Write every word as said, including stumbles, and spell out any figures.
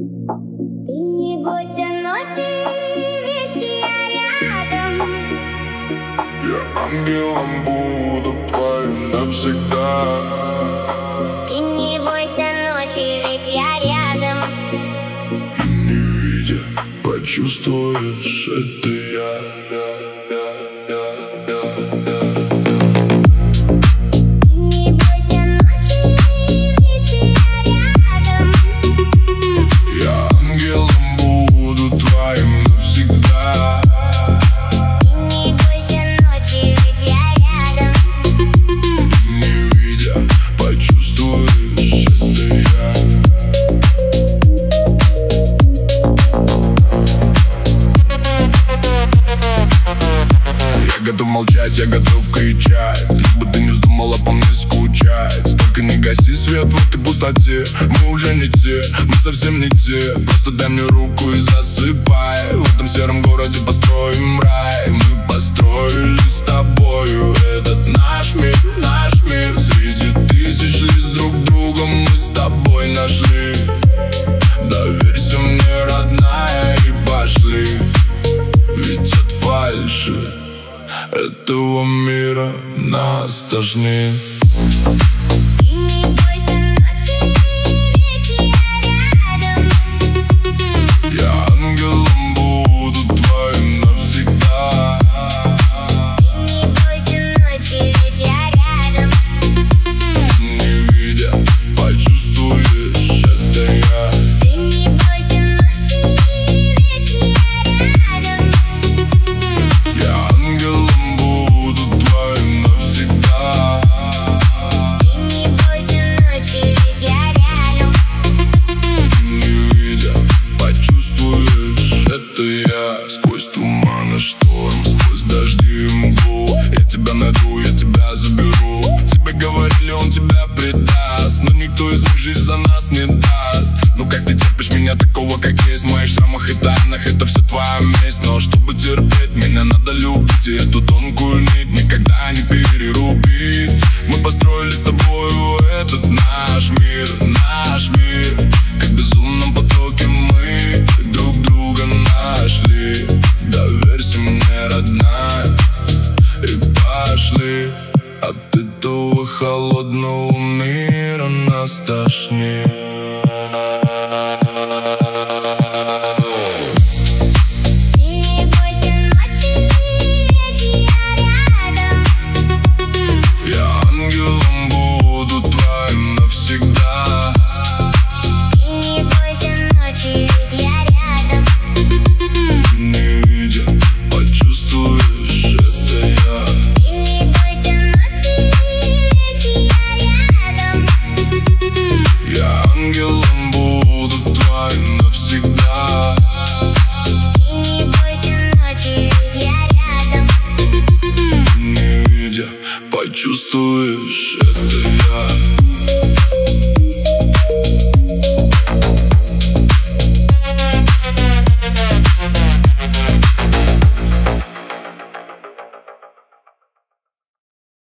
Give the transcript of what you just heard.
Ты не бойся ночи, ведь я рядом. Я ангелом буду твоим навсегда. Ты не бойся ночи, ведь я рядом. И не видя, почувствуешь, это я, я, я, я, я, я. Я готов молчать, я готов кричать, лишь бы ты не вздумала по мне скучать. Только не гаси свет в этой пустоте. Мы уже не те, мы совсем не те. Просто дай мне руку и засыпай. В этом сером городе построим рай. Мы построили с тобою этот наш мир, наш мир. Среди тысяч лиц друг друга мы с тобой нашли. Доверься мне, родная, и пошли. Ведь от фальши этого мира нас тошнит. Ты не бойся ночи, ведь я рядом. Я ангелом буду твоим навсегда. Ты не бойся ночи, ведь я рядом. Не видя, почувствуешь, это я. Ты не бойся ночи, ведь я рядом. Я ангелом сквозь туман и шторм, сквозь дожди и мглу. Я тебя найду, я тебя заберу. Тебе говорили, он тебя предаст, но никто из них жизнь за нас не даст. Ну как ты терпишь меня такого, как есть? В моих шрамах и тайнах это все твоя месть. Но чтобы терпеть, меня надо любить, и эту тонкую нить никогда не перерубить. Мы построили с тобою этот наш мир, наш мир. Как в безумном потоке мы друг друга нашли. Доверься мне, родная, и пошли. От этого холодного мира нас тошнит. Ангелом буду твоим навсегда. Ты не бойся ночи, ведь я рядом. Не видя, почувствуешь.